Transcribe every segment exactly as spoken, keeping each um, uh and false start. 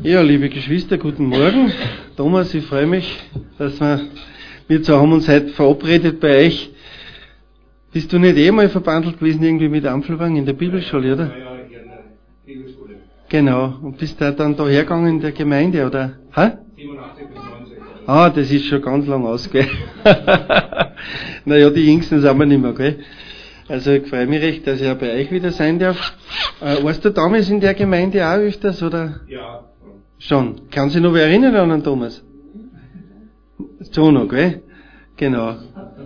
Ja, liebe Geschwister, guten Morgen. Thomas, ich freue mich, dass wir, wir zwei haben uns heute verabredet bei euch. Bist du nicht eh mal verbandelt gewesen irgendwie mit Ampfelwang in der Bibelschule, oder? Ja, ja, in der Bibelschule. Genau. Und bist du dann da hergegangen in der Gemeinde, oder? Hä? siebenundachtzig bis neunzig. Ah, das ist schon ganz lang aus, gell? Naja, die Jüngsten sind wir nicht mehr, gell? Also ich freue mich recht, dass ich auch bei euch wieder sein darf. Äh, warst du damals in der Gemeinde auch öfters, oder? Ja. Schon. Kann sich noch wer erinnern an den Thomas? So noch, gell? Genau.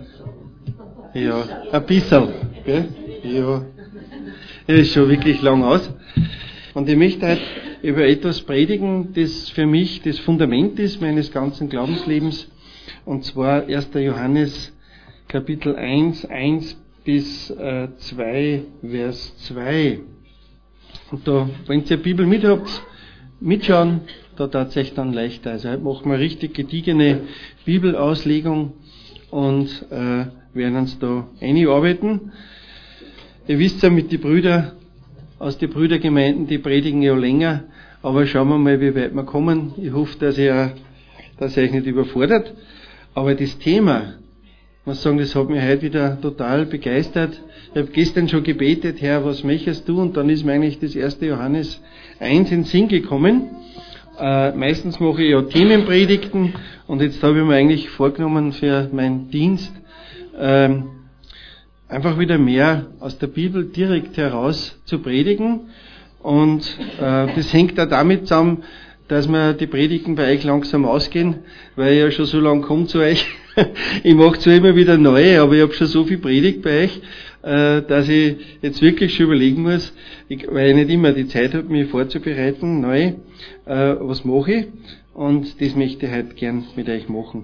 Ja, ein bisschen, gell? Ja. Ja, ist schon wirklich lang aus. Und ich möchte heute über etwas predigen, das für mich das Fundament ist meines ganzen Glaubenslebens. Und zwar erster Johannes Kapitel eins, eins bis äh, zwei, Vers zwei. Und da, wenn ihr die Bibel mit habt, mitschauen, da tat es euch dann leichter. Also heute machen wir eine richtig gediegene Bibelauslegung und äh, werden uns da einarbeiten. Ihr wisst ja, mit den Brüdern, aus den Brüdergemeinden, die predigen ja länger, aber schauen wir mal, wie weit wir kommen. Ich hoffe, dass ihr, dass ihr euch nicht überfordert. Aber das Thema, ich muss sagen, das hat mich heute wieder total begeistert. Ich habe gestern schon gebetet, Herr, was möchtest du? Und dann ist mir eigentlich das erste Johannes eins in den Sinn gekommen. Äh, meistens mache ich ja Themenpredigten und jetzt habe ich mir eigentlich vorgenommen für meinen Dienst, ähm, einfach wieder mehr aus der Bibel direkt heraus zu predigen. Und äh, das hängt auch damit zusammen, dass mir die Predigten bei euch langsam ausgehen, weil ich ja schon so lange komme zu euch. Ich mache zwar immer wieder neue, aber ich habe schon so viel Predigt bei euch, äh, dass ich jetzt wirklich schon überlegen muss, ich, weil ich nicht immer die Zeit habe, mich vorzubereiten, neu, äh, was mache ich? Und das möchte ich heute gern mit euch machen.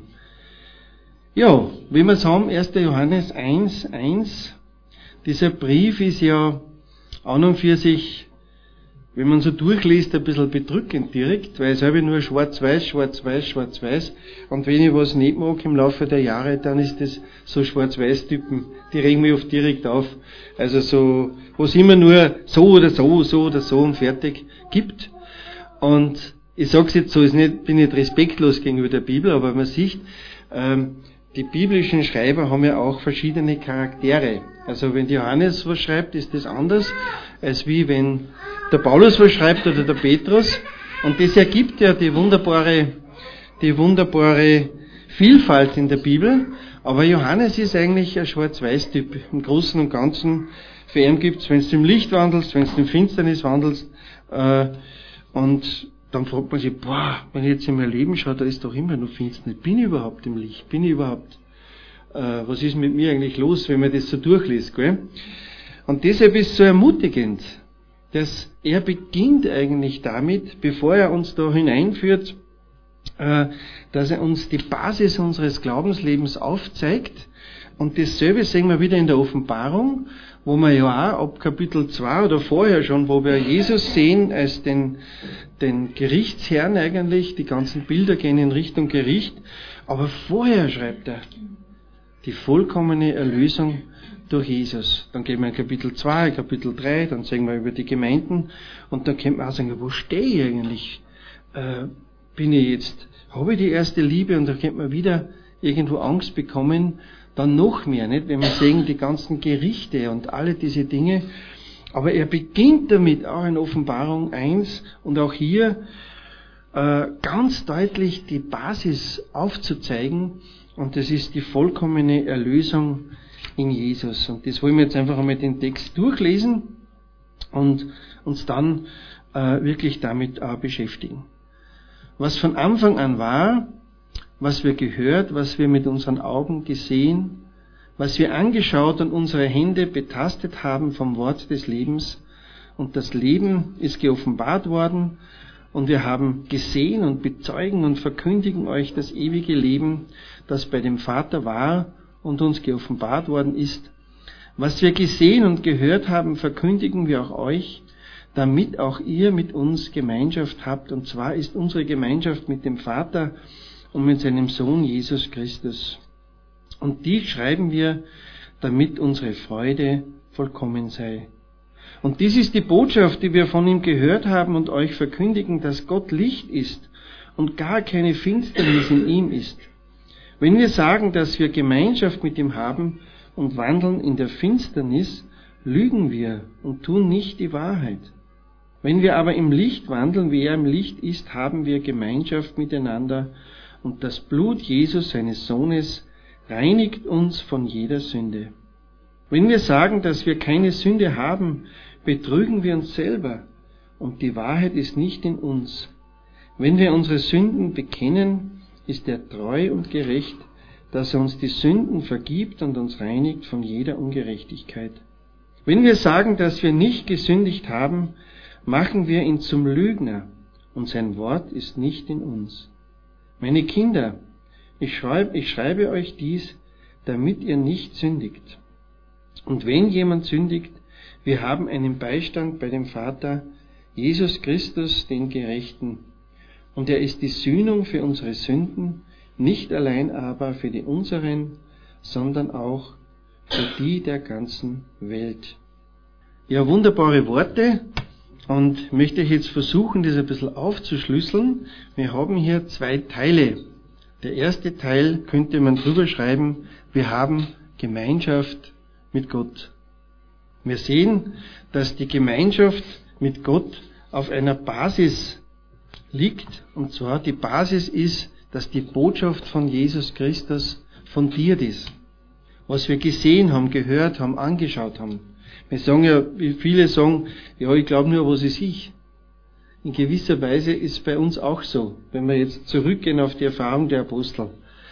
Ja, wie wir es haben, erster Johannes eins, eins, dieser Brief ist ja an und für sich, wenn man so durchliest, ein bisschen bedrückend direkt, weil es habe nur schwarz-weiß, schwarz-weiß, schwarz-weiß. Und wenn ich was nicht mag im Laufe der Jahre, dann ist das so schwarz-weiß-Typen, die regen mich oft direkt auf. Also so, wo es immer nur so oder so, so oder so und fertig gibt. Und ich sage es jetzt so, ich bin nicht respektlos gegenüber der Bibel, aber man sieht, ähm, die biblischen Schreiber haben ja auch verschiedene Charaktere. Also wenn Johannes was schreibt, ist das anders, als wie wenn der Paulus was schreibt oder der Petrus. Und das ergibt ja die wunderbare, die wunderbare Vielfalt in der Bibel. Aber Johannes ist eigentlich ein Schwarz-Weiß-Typ. Im Großen und Ganzen, für ihn gibt's, wenn du im Licht wandelst, wenn du in Finsternis wandelst, äh, und dann fragt man sich, boah, wenn ich jetzt in mein Leben schaue, da ist doch immer noch Finsternis. Bin ich überhaupt im Licht? Bin ich überhaupt, äh, was ist mit mir eigentlich los, wenn man das so durchliest, gell? Und deshalb ist es so ermutigend, dass er beginnt eigentlich damit, bevor er uns da hineinführt, äh, dass er uns die Basis unseres Glaubenslebens aufzeigt. Und dasselbe sehen wir wieder in der Offenbarung, wo wir ja auch ab Kapitel zwei oder vorher schon, wo wir Jesus sehen als den, den Gerichtsherrn eigentlich, die ganzen Bilder gehen in Richtung Gericht, aber vorher schreibt er die vollkommene Erlösung durch Jesus. Dann gehen wir in Kapitel zwei, Kapitel drei, dann sehen wir über die Gemeinden und dann könnte man auch sagen, wo stehe ich eigentlich? Äh, bin ich jetzt, habe ich die erste Liebe? Und da könnte man wieder irgendwo Angst bekommen, dann noch mehr, nicht? Wenn wir sehen, die ganzen Gerichte und alle diese Dinge. Aber er beginnt damit auch in Offenbarung eins und auch hier äh, ganz deutlich die Basis aufzuzeigen. Und das ist die vollkommene Erlösung in Jesus. Und das wollen wir jetzt einfach einmal den Text durchlesen und uns dann äh, wirklich damit auch beschäftigen. Was von Anfang an war, was wir gehört, was wir mit unseren Augen gesehen, was wir angeschaut und unsere Hände betastet haben vom Wort des Lebens. Und das Leben ist geoffenbart worden und wir haben gesehen und bezeugen und verkündigen euch das ewige Leben, das bei dem Vater war und uns geoffenbart worden ist. Was wir gesehen und gehört haben, verkündigen wir auch euch, damit auch ihr mit uns Gemeinschaft habt. Und zwar ist unsere Gemeinschaft mit dem Vater und mit seinem Sohn Jesus Christus. Und die schreiben wir, damit unsere Freude vollkommen sei. Und dies ist die Botschaft, die wir von ihm gehört haben und euch verkündigen, dass Gott Licht ist und gar keine Finsternis in ihm ist. Wenn wir sagen, dass wir Gemeinschaft mit ihm haben und wandeln in der Finsternis, lügen wir und tun nicht die Wahrheit. Wenn wir aber im Licht wandeln, wie er im Licht ist, haben wir Gemeinschaft miteinander und das Blut Jesus, seines Sohnes, reinigt uns von jeder Sünde. Wenn wir sagen, dass wir keine Sünde haben, betrügen wir uns selber und die Wahrheit ist nicht in uns. Wenn wir unsere Sünden bekennen, ist er treu und gerecht, dass er uns die Sünden vergibt und uns reinigt von jeder Ungerechtigkeit. Wenn wir sagen, dass wir nicht gesündigt haben, machen wir ihn zum Lügner und sein Wort ist nicht in uns. Meine Kinder, ich schreibe, ich schreibe euch dies, damit ihr nicht sündigt. Und wenn jemand sündigt, wir haben einen Beistand bei dem Vater, Jesus Christus, den Gerechten. Und er ist die Sühnung für unsere Sünden, nicht allein aber für die unseren, sondern auch für die der ganzen Welt. Ja, wunderbare Worte. Und möchte ich jetzt versuchen, das ein bisschen aufzuschlüsseln. Wir haben hier zwei Teile. Der erste Teil könnte man drüber schreiben, wir haben Gemeinschaft mit Gott. Wir sehen, dass die Gemeinschaft mit Gott auf einer Basis liegt. Und zwar die Basis ist, dass die Botschaft von Jesus Christus fundiert ist. Was wir gesehen haben, gehört haben, angeschaut haben. Wir sagen ja, wie viele sagen, ja, ich glaube nur, was ist ich. In gewisser Weise ist es bei uns auch so, wenn wir jetzt zurückgehen auf die Erfahrung der Apostel.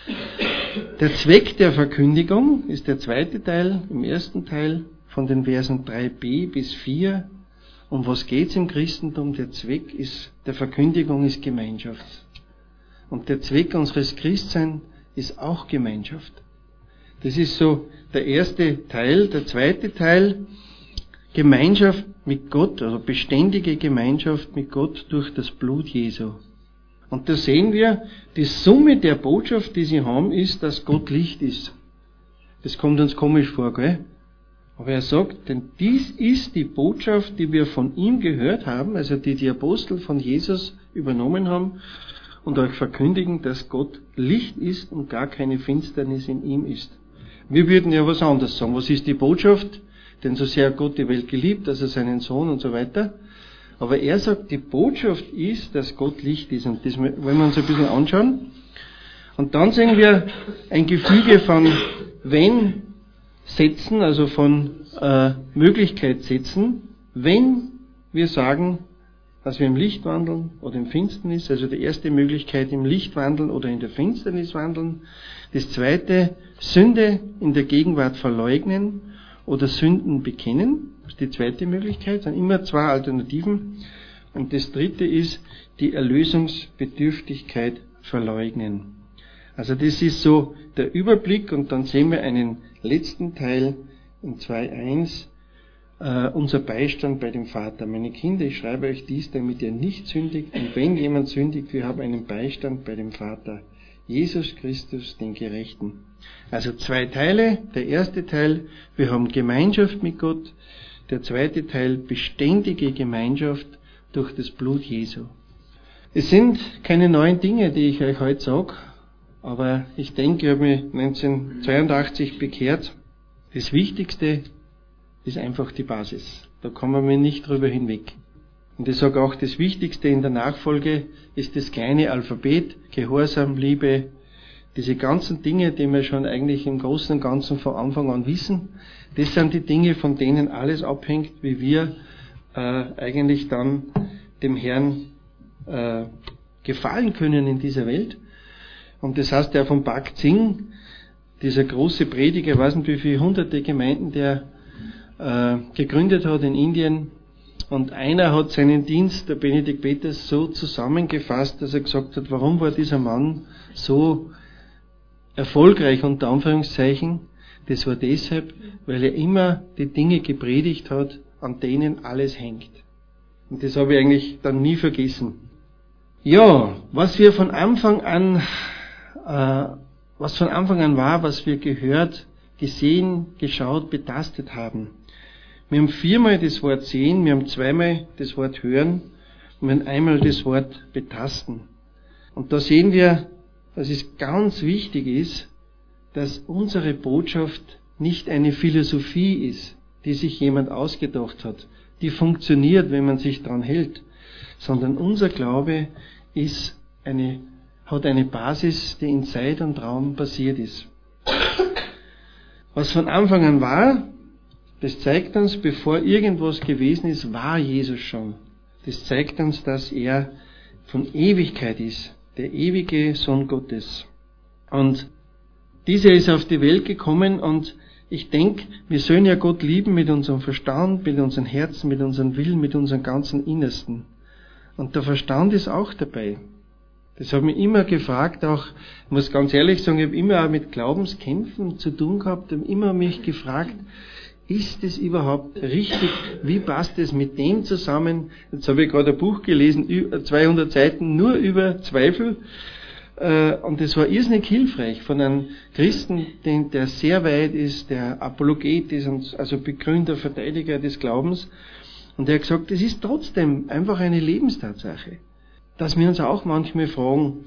Der Zweck der Verkündigung ist der zweite Teil, im ersten Teil von den Versen drei b bis vier. Um was geht's im Christentum? Der Zweck ist, der Verkündigung ist Gemeinschaft. Und der Zweck unseres Christseins ist auch Gemeinschaft. Das ist so der erste Teil. Der zweite Teil, Gemeinschaft mit Gott, also beständige Gemeinschaft mit Gott durch das Blut Jesu. Und da sehen wir, die Summe der Botschaft, die sie haben, ist, dass Gott Licht ist. Das kommt uns komisch vor, gell? Aber er sagt, denn dies ist die Botschaft, die wir von ihm gehört haben, also die die Apostel von Jesus übernommen haben und euch verkündigen, dass Gott Licht ist und gar keine Finsternis in ihm ist. Wir würden ja was anderes sagen. Was ist die Botschaft? Denn so sehr hat Gott die Welt geliebt, dass er seinen Sohn und so weiter. Aber er sagt, die Botschaft ist, dass Gott Licht ist. Und das wollen wir uns ein bisschen anschauen. Und dann sehen wir ein Gefüge von wenn Sätzen, also von äh, Möglichkeitssätzen, wenn wir sagen, dass wir im Licht wandeln oder im Finsternis, also die erste Möglichkeit im Licht wandeln oder in der Finsternis wandeln. Das zweite, Sünde in der Gegenwart verleugnen oder Sünden bekennen, das ist die zweite Möglichkeit, es sind immer zwei Alternativen. Und das dritte ist, die Erlösungsbedürftigkeit verleugnen. Also das ist so der Überblick und dann sehen wir einen letzten Teil in zwei eins, Uh, unser Beistand bei dem Vater. Meine Kinder, ich schreibe euch dies, damit ihr nicht sündigt. Und wenn jemand sündigt, wir haben einen Beistand bei dem Vater. Jesus Christus, den Gerechten. Also zwei Teile. Der erste Teil, wir haben Gemeinschaft mit Gott. Der zweite Teil, beständige Gemeinschaft durch das Blut Jesu. Es sind keine neuen Dinge, die ich euch heute sage, aber ich denke, ich habe mich neunzehnhundertzweiundachtzig bekehrt. Das Wichtigste ist einfach die Basis. Da kommen wir nicht drüber hinweg. Und ich sage auch, das Wichtigste in der Nachfolge ist das kleine Alphabet, Gehorsam, Liebe, diese ganzen Dinge, die wir schon eigentlich im Großen und Ganzen von Anfang an wissen. Das sind die Dinge, von denen alles abhängt, wie wir äh, eigentlich dann dem Herrn äh, gefallen können in dieser Welt. Und das heißt, der von Bhakt Singh, dieser große Prediger, ich weiß nicht wie viele hunderte Gemeinden, der gegründet hat in Indien, und einer hat seinen Dienst, der Benedikt Peters, so zusammengefasst, dass er gesagt hat, warum war dieser Mann so erfolgreich, unter Anführungszeichen? Das war deshalb, weil er immer die Dinge gepredigt hat, an denen alles hängt. Und das habe ich eigentlich dann nie vergessen. Ja, was wir von Anfang an, äh, was von Anfang an war, was wir gehört, gesehen, geschaut, betastet haben. Wir haben viermal das Wort sehen, wir haben zweimal das Wort hören und wir haben einmal das Wort betasten. Und da sehen wir, dass es ganz wichtig ist, dass unsere Botschaft nicht eine Philosophie ist, die sich jemand ausgedacht hat, die funktioniert, wenn man sich dran hält, sondern unser Glaube ist eine, hat eine Basis, die in Zeit und Raum basiert ist. Was von Anfang an war, das zeigt uns, bevor irgendwas gewesen ist, war Jesus schon. Das zeigt uns, dass er von Ewigkeit ist, der ewige Sohn Gottes. Und dieser ist auf die Welt gekommen und ich denke, wir sollen ja Gott lieben mit unserem Verstand, mit unserem Herzen, mit unserem Willen, mit unserem ganzen Innersten. Und der Verstand ist auch dabei. Das habe ich mich immer gefragt, auch, ich muss ganz ehrlich sagen, ich habe immer auch mit Glaubenskämpfen zu tun gehabt, ich habe immer mich gefragt, ist es überhaupt richtig? Wie passt es mit dem zusammen? Jetzt habe ich gerade ein Buch gelesen, zweihundert Seiten nur über Zweifel. Und das war irrsinnig hilfreich von einem Christen, der sehr weit ist, der Apologet ist, und also Begründer, Verteidiger des Glaubens. Und er hat gesagt, es ist trotzdem einfach eine Lebenstatsache, dass wir uns auch manchmal fragen,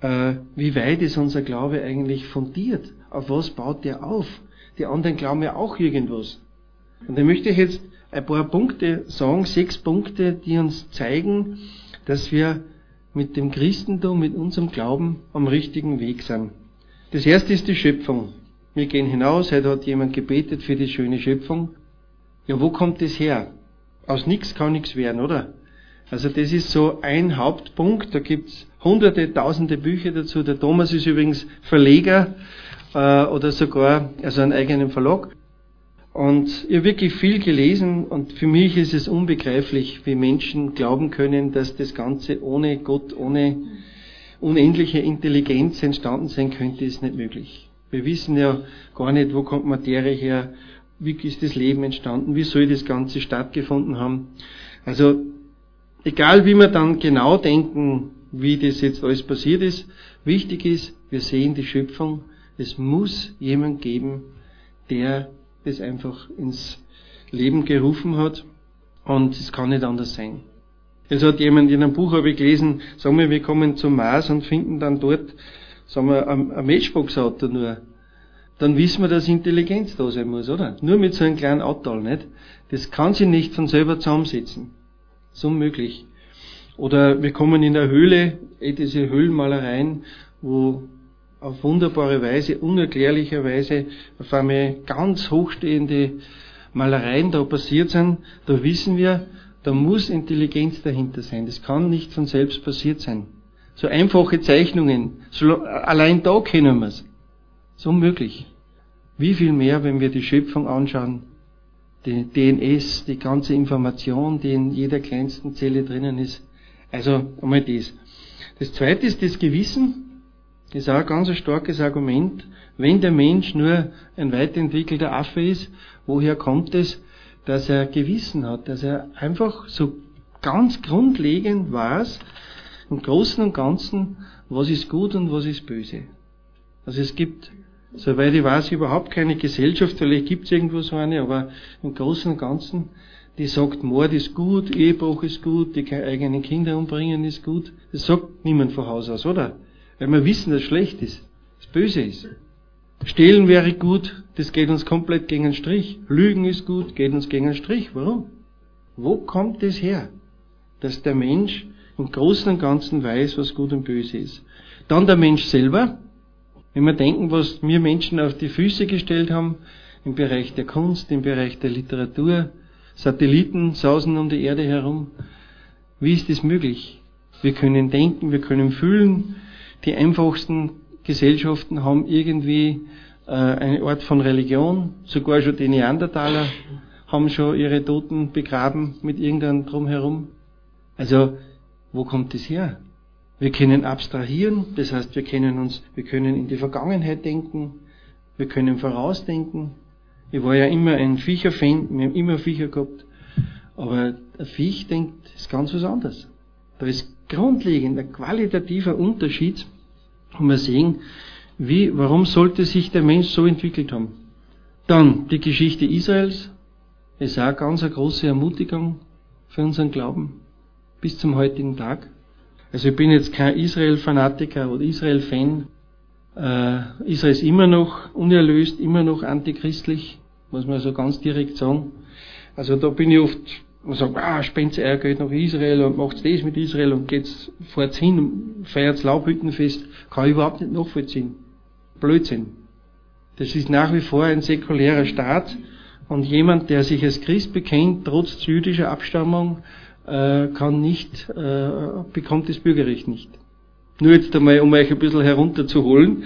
wie weit ist unser Glaube eigentlich fundiert? Auf was baut der auf? Die anderen glauben ja auch irgendwas. Und da möchte ich jetzt ein paar Punkte sagen, sechs Punkte, die uns zeigen, dass wir mit dem Christentum, mit unserem Glauben am richtigen Weg sind. Das erste ist die Schöpfung. Wir gehen hinaus, heute hat jemand gebetet für die schöne Schöpfung. Ja, wo kommt das her? Aus nichts kann nichts werden, oder? Also das ist so ein Hauptpunkt, da gibt's hunderte, tausende Bücher dazu. Der Thomas ist übrigens Verleger äh, oder sogar also einen eigenen Verlag. Und ich habe wirklich viel gelesen und für mich ist es unbegreiflich, wie Menschen glauben können, dass das Ganze ohne Gott, ohne unendliche Intelligenz entstanden sein könnte, ist nicht möglich. Wir wissen ja gar nicht, wo kommt Materie her, wie ist das Leben entstanden, wie soll das Ganze stattgefunden haben. Also egal wie wir dann genau denken, wie das jetzt alles passiert ist, wichtig ist, wir sehen die Schöpfung, es muss jemand geben, der das einfach ins Leben gerufen hat und es kann nicht anders sein. Es hat jemand in einem Buch, habe ich gelesen, sagen wir, wir kommen zum Mars und finden dann dort, sagen wir, ein, ein Matchbox-Auto nur. Dann wissen wir, dass Intelligenz da sein muss, oder? Nur mit so einem kleinen Auto, nicht? Das kann sich nicht von selber zusammensetzen. Das ist unmöglich. Oder wir kommen in eine Höhle, eh diese Höhlenmalereien, wo auf wunderbare Weise, unerklärlicherweise auf einmal ganz hochstehende Malereien da passiert sind, da wissen wir, da muss Intelligenz dahinter sein. Das kann nicht von selbst passiert sein. So einfache Zeichnungen, so, allein da kennen wir es. Das ist unmöglich. Wie viel mehr, wenn wir die Schöpfung anschauen, die D N S, die ganze Information, die in jeder kleinsten Zelle drinnen ist. Also einmal das. Das zweite ist das Gewissen. Das ist auch ein ganz starkes Argument. Wenn der Mensch nur ein weiterentwickelter Affe ist, woher kommt es, dass er Gewissen hat, dass er einfach so ganz grundlegend weiß, im Großen und Ganzen, was ist gut und was ist böse. Also es gibt, soweit ich weiß, überhaupt keine Gesellschaft, vielleicht gibt es irgendwo so eine, aber im Großen und Ganzen, die sagt, Mord ist gut, Ehebruch ist gut, die eigenen Kinder umbringen ist gut. Das sagt niemand von Haus aus, oder? Weil wir wissen, dass es schlecht ist, dass es böse ist. Stehlen wäre gut, das geht uns komplett gegen den Strich. Lügen ist gut, geht uns gegen den Strich. Warum? Wo kommt das her? Dass der Mensch im Großen und Ganzen weiß, was gut und böse ist. Dann der Mensch selber. Wenn wir denken, was wir Menschen auf die Füße gestellt haben, im Bereich der Kunst, im Bereich der Literatur, Satelliten sausen um die Erde herum. Wie ist das möglich? Wir können denken, wir können fühlen. Die einfachsten Gesellschaften haben irgendwie äh, eine Art von Religion. Sogar schon die Neandertaler haben schon ihre Toten begraben mit irgendeinem Drumherum. Also, wo kommt das her? Wir können abstrahieren, das heißt, wir können uns, wir können in die Vergangenheit denken, wir können vorausdenken. Ich war ja immer ein Viecher-Fan, wir haben immer Viecher gehabt, aber ein Viech denkt, ist ganz was anderes. Da ist grundlegend ein qualitativer Unterschied, und wir sehen, wie, warum sollte sich der Mensch so entwickelt haben. Dann die Geschichte Israels. ist auch eine ganz eine große Ermutigung für unseren Glauben bis zum heutigen Tag. Also ich bin jetzt kein Israel-Fanatiker oder Israel-Fan. Äh, Israel ist immer noch unerlöst, immer noch antichristlich, muss man so ganz direkt sagen. Also da bin ich oft, man sagt, ah, spendet ihr Geld nach Israel und macht das mit Israel und geht's, fahrt's hin und feiert's Laubhüttenfest, kann ich überhaupt nicht nachvollziehen. Blödsinn. Das ist nach wie vor ein säkulärer Staat und jemand, der sich als Christ bekennt, trotz jüdischer Abstammung, äh, kann nicht, äh, bekommt das Bürgerrecht nicht. Nur jetzt einmal, um euch ein bisschen herunterzuholen.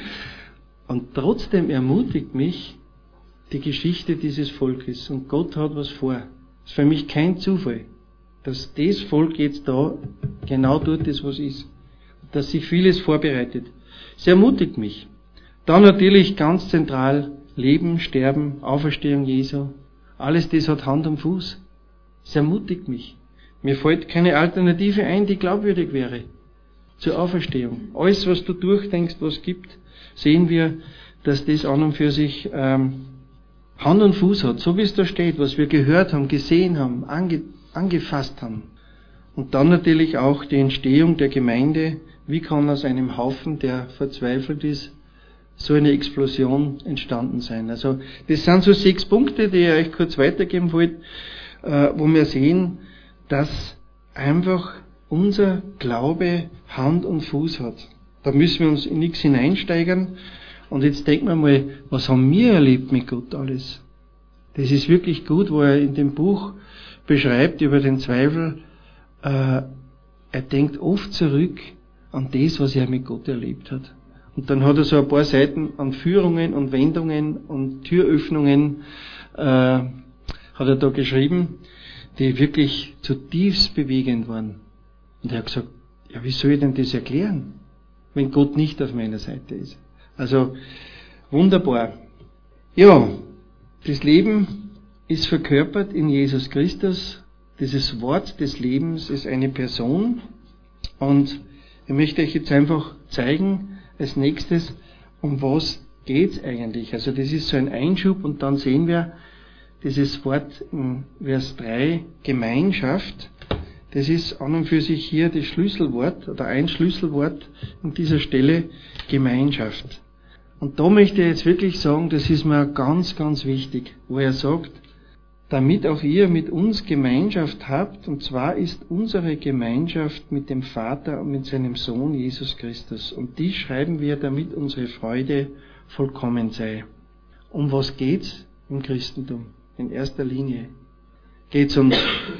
Und trotzdem ermutigt mich die Geschichte dieses Volkes. Und Gott hat was vor. Es ist für mich kein Zufall, dass das Volk jetzt da genau tut, das was ist. Dass sich vieles vorbereitet. Es ermutigt mich. Dann natürlich ganz zentral Leben, Sterben, Auferstehung Jesu. Alles das hat Hand und Fuß. Es ermutigt mich. Mir fällt keine Alternative ein, die glaubwürdig wäre zur Auferstehung. Alles, was du durchdenkst, was gibt, sehen wir, dass das an und für sich ähm, Hand und Fuß hat, so wie es da steht, was wir gehört haben, gesehen haben, ange, angefasst haben. Und dann natürlich auch die Entstehung der Gemeinde. Wie kann aus einem Haufen, der verzweifelt ist, so eine Explosion entstanden sein? Also das sind so sechs Punkte, die ich euch kurz weitergeben wollte, äh, wo wir sehen, dass einfach unser Glaube Hand und Fuß hat. Da müssen wir uns in nichts hineinsteigern. Und jetzt denken wir mal, was haben wir erlebt mit Gott alles? Das ist wirklich gut, wo er in dem Buch beschreibt über den Zweifel. Äh, er denkt oft zurück an das, was er mit Gott erlebt hat. Und dann hat er so ein paar Seiten an Führungen und Wendungen und Türöffnungen äh, hat er da geschrieben, die wirklich zutiefst bewegend waren. Und er hat gesagt, ja, wie soll ich denn das erklären, wenn Gott nicht auf meiner Seite ist? Also, wunderbar. Ja, das Leben ist verkörpert in Jesus Christus. Dieses Wort des Lebens ist eine Person. Und ich möchte euch jetzt einfach zeigen, als nächstes, um was geht's eigentlich? Also, das ist so ein Einschub und dann sehen wir dieses Wort in Vers drei, Gemeinschaft. Das ist an und für sich hier das Schlüsselwort oder ein Schlüsselwort an dieser Stelle, Gemeinschaft. Und da möchte ich jetzt wirklich sagen, das ist mir ganz, ganz wichtig, wo er sagt, damit auch ihr mit uns Gemeinschaft habt, und zwar ist unsere Gemeinschaft mit dem Vater und mit seinem Sohn Jesus Christus. Und die schreiben wir, damit unsere Freude vollkommen sei. Um was geht's im Christentum? In erster Linie geht's um,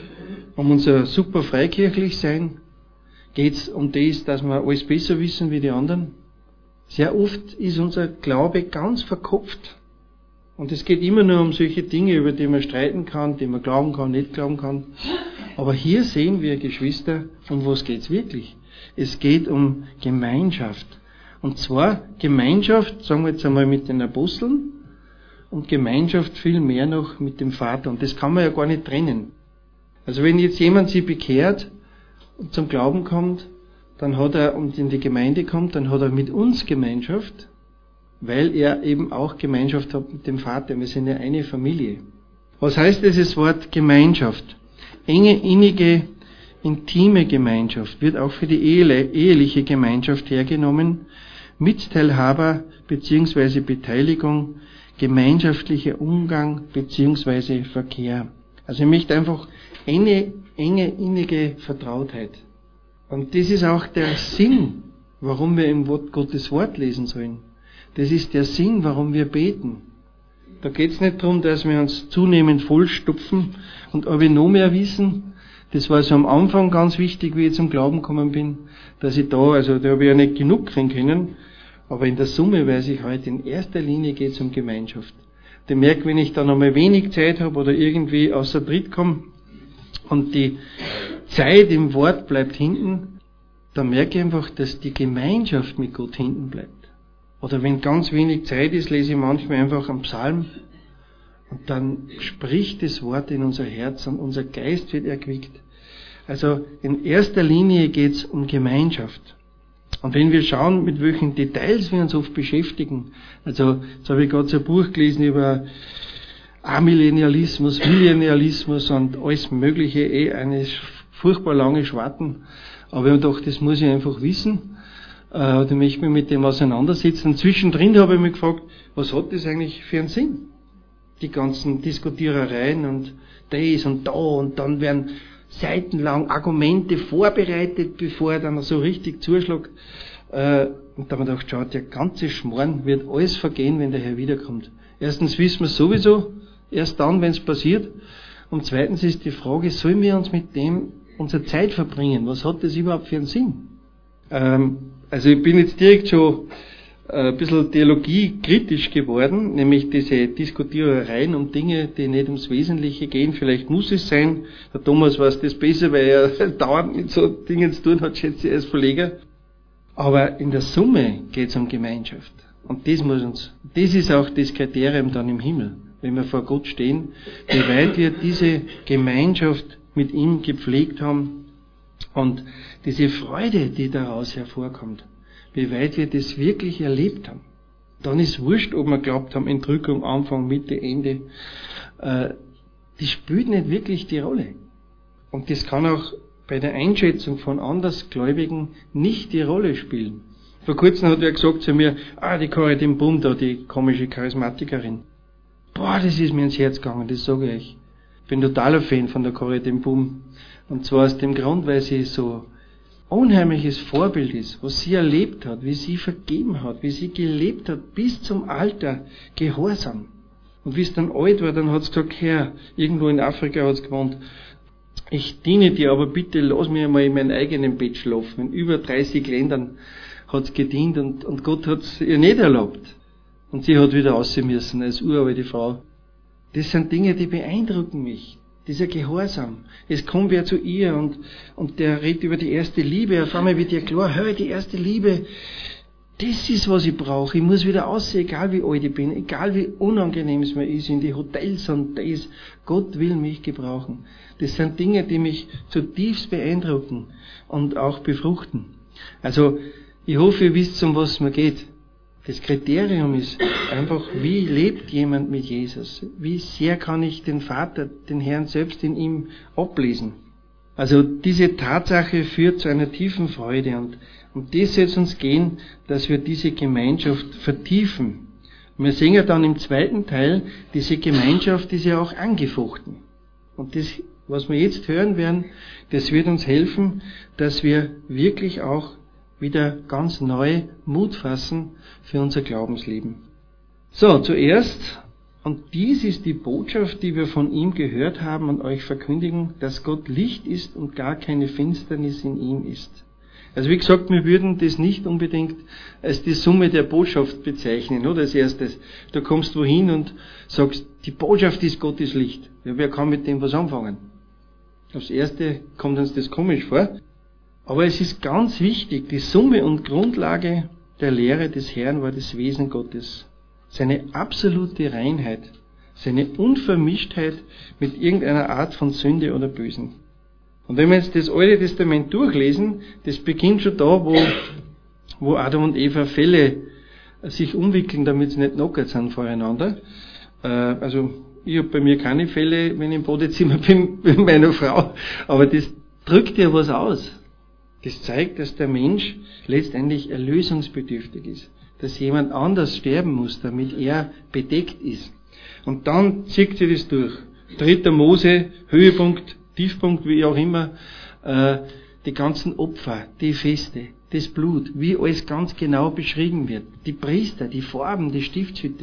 um unser super freikirchlich sein? Geht's um das, dass wir alles besser wissen wie die anderen? Sehr oft ist unser Glaube ganz verkopft. Und es geht immer nur um solche Dinge, über die man streiten kann, die man glauben kann, nicht glauben kann. Aber hier sehen wir, Geschwister, um was geht's wirklich? Es geht um Gemeinschaft. Und zwar Gemeinschaft, sagen wir jetzt einmal mit den Aposteln, und Gemeinschaft viel mehr noch mit dem Vater. Und das kann man ja gar nicht trennen. Also wenn jetzt jemand sich bekehrt und zum Glauben kommt, dann hat er, und in die Gemeinde kommt, dann hat er mit uns Gemeinschaft, weil er eben auch Gemeinschaft hat mit dem Vater. Wir sind ja eine Familie. Was heißt dieses Wort Gemeinschaft? Enge, innige, intime Gemeinschaft wird auch für die eheliche Gemeinschaft hergenommen. Mitteilhaber bzw. Beteiligung, gemeinschaftlicher Umgang bzw. Verkehr. Also ich möchte einfach eine enge, innige Vertrautheit. Und das ist auch der Sinn, warum wir im Wort Gottes Wort lesen sollen. Das ist der Sinn, warum wir beten. Da geht es nicht darum, dass wir uns zunehmend vollstopfen und ob wir noch mehr wissen. Das war so am Anfang ganz wichtig, wie ich zum Glauben gekommen bin, dass ich da, also da habe ich ja nicht genug kriegen können, aber in der Summe weiß ich heute, in erster Linie geht es um Gemeinschaft. Ich merke, wenn ich dann einmal wenig Zeit habe oder irgendwie außer Tritt komme und die Zeit im Wort bleibt hinten, dann merke ich einfach, dass die Gemeinschaft mit Gott hinten bleibt. Oder wenn ganz wenig Zeit ist, lese ich manchmal einfach einen Psalm und dann spricht das Wort in unser Herz und unser Geist wird erquickt. Also in erster Linie geht es um Gemeinschaft. Und wenn wir schauen, mit welchen Details wir uns oft beschäftigen, also jetzt habe ich gerade so ein Buch gelesen über Amillennialismus, Millennialismus und alles Mögliche, eh eine furchtbar lange Schwarten. Aber ich habe gedacht, das muss ich einfach wissen. Äh, ich möchte mich mit dem auseinandersetzen. Und zwischendrin habe ich mich gefragt, was hat das eigentlich für einen Sinn? Die ganzen Diskutierereien und das und da und dann werden seitenlang Argumente vorbereitet, bevor er dann so richtig zuschlägt. Äh, und da habe ich gedacht, schau, der ganze Schmarrn wird alles vergehen, wenn der Herr wiederkommt. Erstens wissen wir sowieso, erst dann, wenn es passiert. Und zweitens ist die Frage, sollen wir uns mit dem unsere Zeit verbringen? Was hat das überhaupt für einen Sinn? Ähm, also ich bin jetzt direkt schon äh, ein bisschen theologiekritisch geworden, nämlich diese Diskutierereien um Dinge, die nicht ums Wesentliche gehen. Vielleicht muss es sein. Der Thomas weiß das besser, weil er dauernd mit so Dingen zu tun hat, schätze ich als Verleger. Aber in der Summe geht es um Gemeinschaft. Und das muss uns, das ist auch das Kriterium dann im Himmel, wenn wir vor Gott stehen, wie weit wir diese Gemeinschaft mit ihm gepflegt haben und diese Freude, die daraus hervorkommt, wie weit wir das wirklich erlebt haben. Dann ist wurscht, ob wir glaubt haben, Entrückung, Anfang, Mitte, Ende. Äh, das spielt nicht wirklich die Rolle. Und das kann auch bei der Einschätzung von Andersgläubigen nicht die Rolle spielen. Vor kurzem hat er gesagt zu mir, ah, die Corrie ten Boom da, die komische Charismatikerin. Boah, das ist mir ins Herz gegangen, das sage ich euch. Ich bin totaler Fan von der Corrie ten Boom. Und zwar aus dem Grund, weil sie so unheimliches Vorbild ist, was sie erlebt hat, wie sie vergeben hat, wie sie gelebt hat, bis zum Alter, gehorsam. Und wie es dann alt war, dann hat sie gesagt, Herr, irgendwo in Afrika hat sie gewohnt, ich diene dir, aber bitte lass mich einmal in meinem eigenen Bett schlafen. In über dreißig Ländern hat sie gedient und, und Gott hat es ihr nicht erlaubt. Und sie hat wieder raus müssen als uralte Frau. Das sind Dinge, die beeindrucken mich. Dieser Gehorsam. Es kommt wer zu ihr und, und der redet über die erste Liebe. Auf einmal wird ihr klar, hör, die erste Liebe, das ist, was ich brauche. Ich muss wieder aussehen, egal wie alt ich bin, egal wie unangenehm es mir ist, in die Hotels und das. Gott will mich gebrauchen. Das sind Dinge, die mich zutiefst beeindrucken und auch befruchten. Also, ich hoffe, ihr wisst, um was es mir geht. Das Kriterium ist einfach, wie lebt jemand mit Jesus? Wie sehr kann ich den Vater, den Herrn selbst in ihm ablesen? Also diese Tatsache führt zu einer tiefen Freude und um das soll es uns gehen, dass wir diese Gemeinschaft vertiefen. Und wir sehen ja dann im zweiten Teil, diese Gemeinschaft ist ja auch angefochten. Und das, was wir jetzt hören werden, das wird uns helfen, dass wir wirklich auch wieder ganz neu Mut fassen für unser Glaubensleben. So, zuerst, und dies ist die Botschaft, die wir von ihm gehört haben und euch verkündigen, dass Gott Licht ist und gar keine Finsternis in ihm ist. Also wie gesagt, wir würden das nicht unbedingt als die Summe der Botschaft bezeichnen, oder? Als erstes, du kommst wohin und sagst, die Botschaft ist Gott ist Licht. Ja, wer kann mit dem was anfangen? Aufs Erste kommt uns das komisch vor. Aber es ist ganz wichtig, die Summe und Grundlage der Lehre des Herrn war das Wesen Gottes. Seine absolute Reinheit, seine Unvermischtheit mit irgendeiner Art von Sünde oder Bösen. Und wenn wir jetzt das Alte Testament durchlesen, das beginnt schon da, wo, wo Adam und Eva Felle sich umwickeln, damit sie nicht knockert sind voreinander. Äh, also ich habe bei mir keine Fälle, wenn ich im Badezimmer bin mit meiner Frau, aber das drückt ja was aus. Das zeigt, dass der Mensch letztendlich erlösungsbedürftig ist. Dass jemand anders sterben muss, damit er bedeckt ist. Und dann zieht sich das durch. Dritter Mose, Höhepunkt, Tiefpunkt, wie auch immer, äh, die ganzen Opfer, die Feste, das Blut, wie alles ganz genau beschrieben wird. Die Priester, die Farben, die Stiftshütte.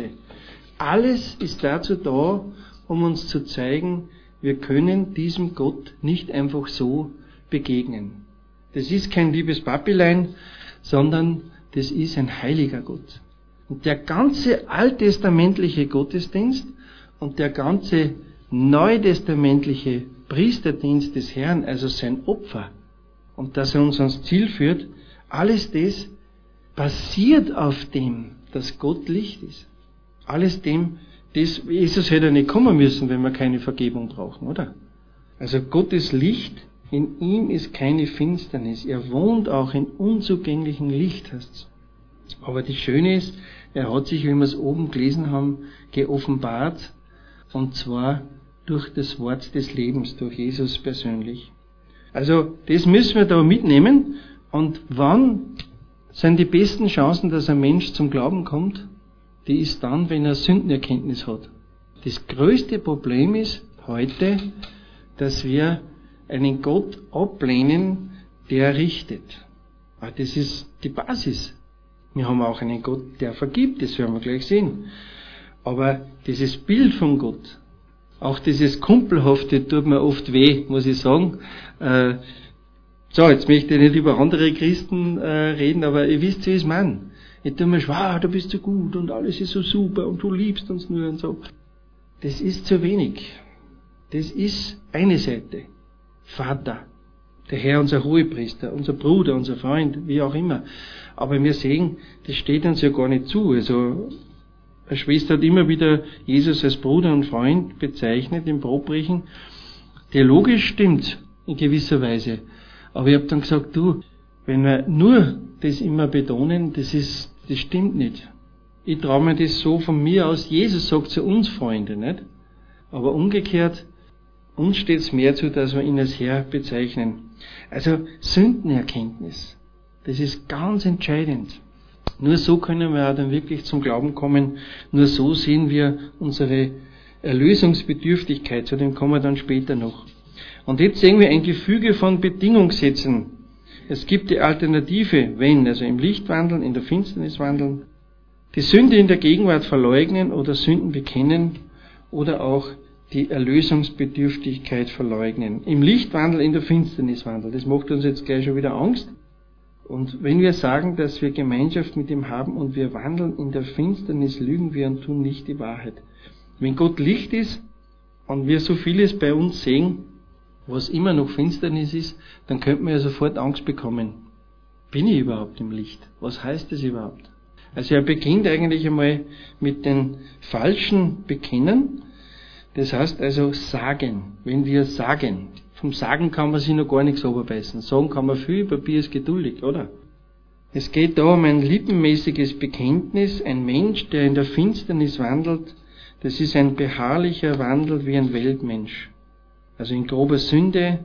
Alles ist dazu da, um uns zu zeigen, wir können diesem Gott nicht einfach so begegnen. Das ist kein liebes Papilein, sondern das ist ein heiliger Gott. Und der ganze alttestamentliche Gottesdienst und der ganze neutestamentliche Priesterdienst des Herrn, also sein Opfer, und dass er uns ans Ziel führt, alles das basiert auf dem, dass Gott Licht ist. Alles dem, das, Jesus hätte ja nicht kommen müssen, wenn wir keine Vergebung brauchen, oder? Also Gott ist Licht, in ihm ist keine Finsternis. Er wohnt auch in unzugänglichem Licht, heißt's. Aber das Schöne ist, er hat sich, wie wir es oben gelesen haben, geoffenbart und zwar durch das Wort des Lebens, durch Jesus persönlich. Also das müssen wir da mitnehmen. Und wann sind die besten Chancen, dass ein Mensch zum Glauben kommt? Die ist dann, wenn er Sündenerkenntnis hat. Das größte Problem ist heute, dass wir einen Gott ablehnen, der richtet. Das ist die Basis. Wir haben auch einen Gott, der vergibt, das werden wir gleich sehen. Aber dieses Bild von Gott, auch dieses Kumpelhafte, tut mir oft weh, muss ich sagen. Äh, so, jetzt möchte ich nicht über andere Christen äh, reden, aber ihr wisst, wie ich es meine. Ich tue mir schwer, du bist so gut und alles ist so super und du liebst uns nur und so. Das ist zu wenig. Das ist eine Seite. Vater, der Herr, unser Hohepriester, unser Bruder, unser Freund, wie auch immer. Aber wir sehen, das steht uns ja gar nicht zu. Also, eine Schwester hat immer wieder Jesus als Bruder und Freund bezeichnet im Brotbrechen. Theologisch stimmt in gewisser Weise. Aber ich habe dann gesagt, du, wenn wir nur das immer betonen, das ist, das stimmt nicht. Ich traue mir das so von mir aus. Jesus sagt zu uns Freunde, nicht? Aber umgekehrt, uns steht es mehr zu, dass wir ihn als Herr bezeichnen. Also Sündenerkenntnis, das ist ganz entscheidend. Nur so können wir auch dann wirklich zum Glauben kommen. Nur so sehen wir unsere Erlösungsbedürftigkeit. Zu dem kommen wir dann später noch. Und jetzt sehen wir ein Gefüge von Bedingungssätzen. Es gibt die Alternative, wenn, also im Licht wandeln, in der Finsternis wandeln, die Sünde in der Gegenwart verleugnen oder Sünden bekennen oder auch die Erlösungsbedürftigkeit verleugnen. Im Licht wandeln, in der Finsternis wandeln. Das macht uns jetzt gleich schon wieder Angst. Und wenn wir sagen, dass wir Gemeinschaft mit ihm haben und wir wandeln in der Finsternis, lügen wir und tun nicht die Wahrheit. Wenn Gott Licht ist und wir so vieles bei uns sehen, was immer noch Finsternis ist, dann könnte man ja sofort Angst bekommen. Bin ich überhaupt im Licht? Was heißt das überhaupt? Also er beginnt eigentlich einmal mit den falschen Bekennen. Das heißt also sagen. Wenn wir sagen, vom Sagen kann man sich noch gar nichts oberbeißen. Sagen kann man viel, Papier ist geduldig, oder? Es geht da um ein lippenmäßiges Bekenntnis. Ein Mensch, der in der Finsternis wandelt, das ist ein beharrlicher Wandel wie ein Weltmensch. Also in grober Sünde,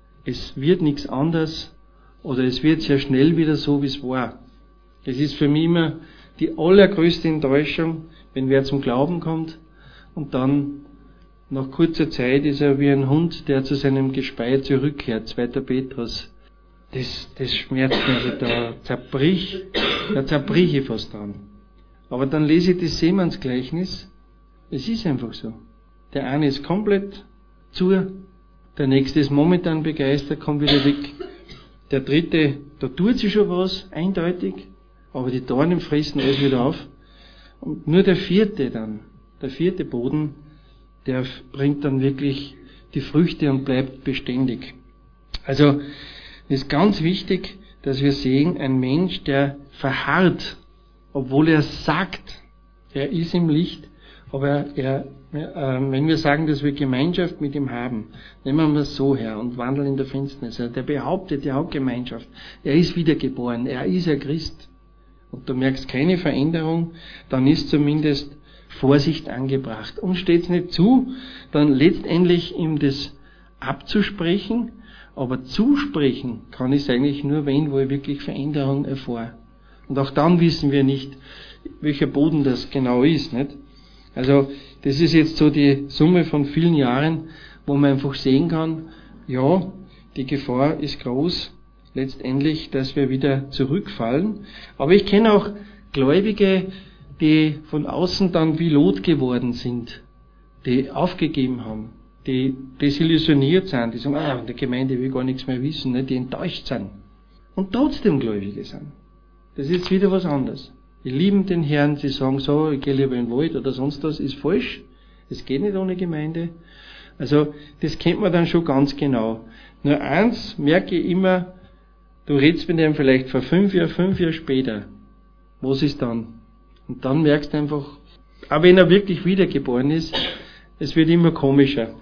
es wird nichts anderes oder es wird sehr schnell wieder so, wie es war. Das ist für mich immer die allergrößte Enttäuschung, wenn wer zum Glauben kommt und dann nach kurzer Zeit ist er wie ein Hund, der zu seinem Gespei zurückkehrt. zweiter Petrus. Das, das schmerzt mich, da zerbrich, da zerbrich ich fast dran. Aber dann lese ich das Seemannsgleichnis. Es ist einfach so. Der eine ist komplett zu, der nächste ist momentan begeistert, kommt wieder weg. Der dritte, da tut sich schon was, eindeutig, aber die Dornen fressen alles wieder auf. Und nur der vierte dann, der vierte Boden, der bringt dann wirklich die Früchte und bleibt beständig. Also es ist ganz wichtig, dass wir sehen, ein Mensch, der verharrt, obwohl er sagt, er ist im Licht, aber er, äh, wenn wir sagen, dass wir Gemeinschaft mit ihm haben, nehmen wir es so her und wandeln in der Finsternis. Also der behauptet, er hat Gemeinschaft. Er ist wiedergeboren, er ist ein Christ. Und du merkst keine Veränderung, dann ist zumindest Vorsicht angebracht. Uns steht es nicht zu, dann letztendlich ihm das abzusprechen, aber zusprechen kann ich es eigentlich nur, wenn, wo ich wirklich Veränderung erfahre. Und auch dann wissen wir nicht, welcher Boden das genau ist, nicht? Also, das ist jetzt so die Summe von vielen Jahren, wo man einfach sehen kann, ja, die Gefahr ist groß, letztendlich, dass wir wieder zurückfallen. Aber ich kenne auch Gläubige, die von außen dann wie Lot geworden sind, die aufgegeben haben, die desillusioniert sind, die sagen, ah, in der Gemeinde will gar nichts mehr wissen, ne, die enttäuscht sind und trotzdem Gläubige sind. Das ist wieder was anderes. Die lieben den Herrn, sie sagen so, ich gehe lieber in den Wald oder sonst was, ist falsch. Es geht nicht ohne Gemeinde. Also, das kennt man dann schon ganz genau. Nur eins merke ich immer, du redest mit dem vielleicht vor fünf Jahren, fünf Jahre später. Was ist dann? Und dann merkst du einfach, auch wenn er wirklich wiedergeboren ist, es wird immer komischer.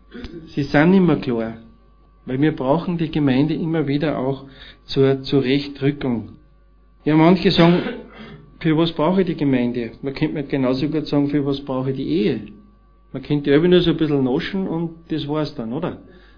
Sie sind immer klar. Weil wir brauchen die Gemeinde immer wieder auch zur Zurechtrückung. Ja, manche sagen, für was brauche ich die Gemeinde? Man könnte mir genauso gut sagen, für was brauche ich die Ehe? Man könnte ja nur so ein bisschen naschen und das war's dann, oder?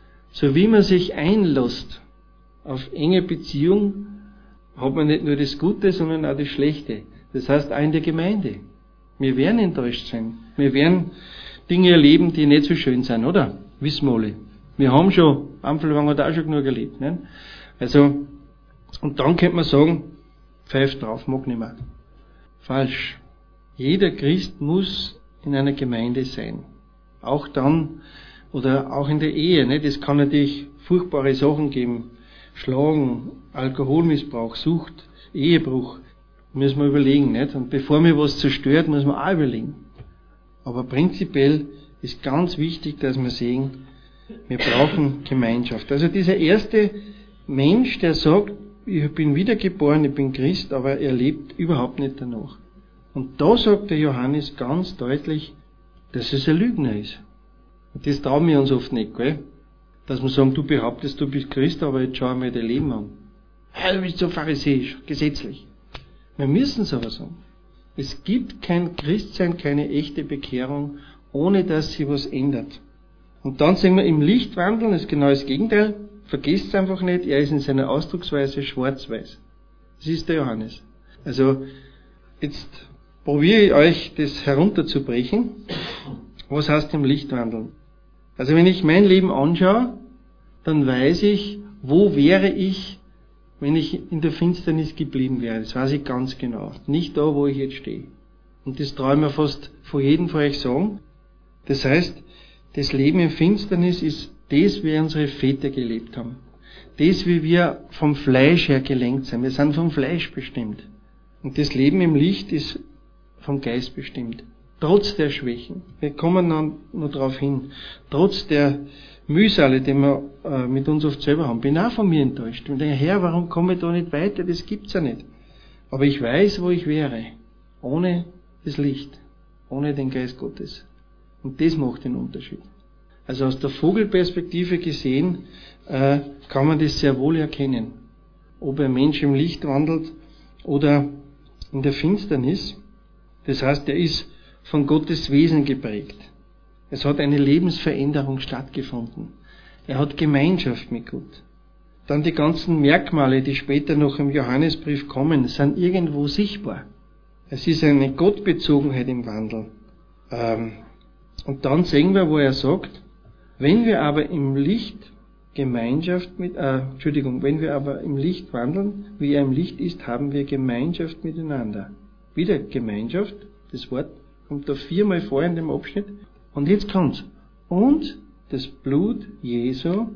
So wie man sich einlässt auf enge Beziehung, hat man nicht nur das Gute, sondern auch das Schlechte. Das heißt auch in der Gemeinde. Wir werden enttäuscht sein. Wir werden Dinge erleben, die nicht so schön sind, oder? Wissen wir alle. Wir haben schon, Ampelwang hat auch schon genug erlebt, ne? Also, und dann könnte man sagen, pfeift drauf, mag nicht mehr. Falsch. Jeder Christ muss in einer Gemeinde sein. Auch dann, oder auch in der Ehe, ne? Das kann natürlich furchtbare Sachen geben. Schlagen, Alkoholmissbrauch, Sucht, Ehebruch. Müssen wir überlegen, nicht? Und bevor mir was zerstört, muss man auch überlegen. Aber prinzipiell ist ganz wichtig, dass wir sehen, wir brauchen Gemeinschaft. Also dieser erste Mensch, der sagt, ich bin wiedergeboren, ich bin Christ, aber er lebt überhaupt nicht danach. Und da sagt der Johannes ganz deutlich, dass es ein Lügner ist. Und das trauen wir uns oft nicht, gell? Dass wir sagen, du behauptest, du bist Christ, aber jetzt schau mal dein Leben an. Du bist so pharisäisch, gesetzlich. Wir müssen es aber sagen. Es gibt kein Christsein, keine echte Bekehrung, ohne dass sich was ändert. Und dann sehen wir im Licht wandeln, das ist genau das Gegenteil. Vergesst es einfach nicht, er ist in seiner Ausdrucksweise schwarz-weiß. Das ist der Johannes. Also, jetzt probiere ich euch das herunterzubrechen. Was heißt im Licht wandeln? Also wenn ich mein Leben anschaue, dann weiß ich, wo wäre ich, wenn ich in der Finsternis geblieben wäre. Das weiß ich ganz genau. Nicht da, wo ich jetzt stehe. Und das traue ich mir fast vor jedem von euch sagen. Das heißt, das Leben in Finsternis ist das, wie unsere Väter gelebt haben. Das, wie wir vom Fleisch her gelenkt sind. Wir sind vom Fleisch bestimmt. Und das Leben im Licht ist vom Geist bestimmt. Trotz der Schwächen. Wir kommen dann noch darauf hin. Trotz der Mühsale, die wir äh, mit uns oft selber haben. Bin auch von mir enttäuscht. Und denke, Herr, warum komme ich da nicht weiter? Das gibt's ja nicht. Aber ich weiß, wo ich wäre. Ohne das Licht. Ohne den Geist Gottes. Und das macht den Unterschied. Also aus der Vogelperspektive gesehen, äh, kann man das sehr wohl erkennen. Ob ein Mensch im Licht wandelt oder in der Finsternis. Das heißt, er ist von Gottes Wesen geprägt. Es hat eine Lebensveränderung stattgefunden. Er hat Gemeinschaft mit Gott. Dann die ganzen Merkmale, die später noch im Johannesbrief kommen, sind irgendwo sichtbar. Es ist eine Gottbezogenheit im Wandel. Und dann sehen wir, wo er sagt, wenn wir aber im Licht Gemeinschaft mit, äh, Entschuldigung, wenn wir aber im Licht wandeln, wie er im Licht ist, haben wir Gemeinschaft miteinander. Wieder Gemeinschaft, das Wort kommt da viermal vor in dem Abschnitt. Und jetzt kommt's. Und das Blut Jesu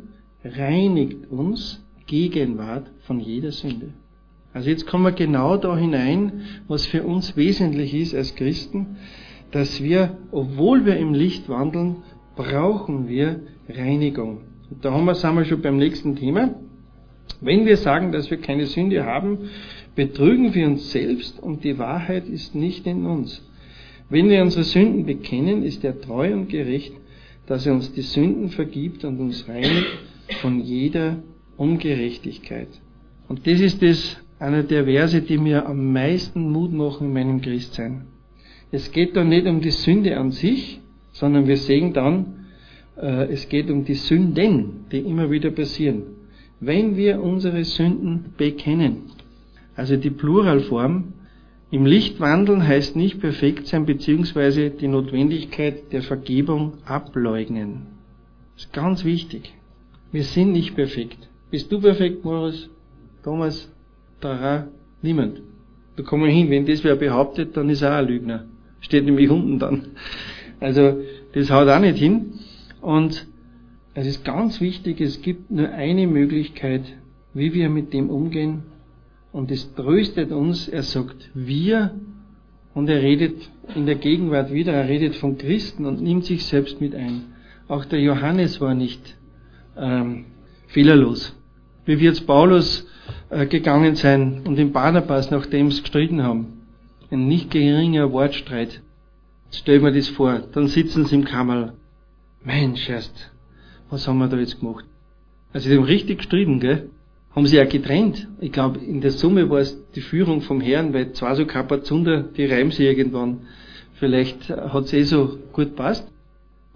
reinigt uns Gegenwart von jeder Sünde. Also jetzt kommen wir genau da hinein, was für uns wesentlich ist als Christen, dass wir, obwohl wir im Licht wandeln, brauchen wir Reinigung. Und da haben wir, sind wir schon beim nächsten Thema. Wenn wir sagen, dass wir keine Sünde haben, betrügen wir uns selbst und die Wahrheit ist nicht in uns. Wenn wir unsere Sünden bekennen, ist er treu und gerecht, dass er uns die Sünden vergibt und uns reinigt von jeder Ungerechtigkeit. Und das ist das, einer der Verse, die mir am meisten Mut machen in meinem Christsein. Es geht da nicht um die Sünde an sich, sondern wir sehen dann, äh, es geht um die Sünden, die immer wieder passieren. Wenn wir unsere Sünden bekennen, also die Pluralform, im Licht wandeln heißt nicht perfekt sein, beziehungsweise die Notwendigkeit der Vergebung ableugnen. Das ist ganz wichtig. Wir sind nicht perfekt. Bist du perfekt, Moritz? Thomas? Tara? Niemand. Da kommen wir hin. Wenn das wer behauptet, dann ist er auch ein Lügner. Steht nämlich unten dann. Also, das haut auch nicht hin. Und es ist ganz wichtig, es gibt nur eine Möglichkeit, wie wir mit dem umgehen. Und es tröstet uns, er sagt wir, und er redet in der Gegenwart wieder, er redet von Christen und nimmt sich selbst mit ein. Auch der Johannes war nicht ähm, fehlerlos. Wie wird Paulus äh, gegangen sein und den Barnabas, nachdem sie gestritten haben? Ein nicht geringer Wortstreit. Jetzt stell mir das vor, dann sitzen sie im Kammerl. Mensch, erst, was haben wir da jetzt gemacht? Also, die haben richtig gestritten, gell? Haben sie ja getrennt. Ich glaube, in der Summe war es die Führung vom Herrn, weil zwei so Kapazunder, die reiben sie irgendwann. Vielleicht hat es eh so gut passt.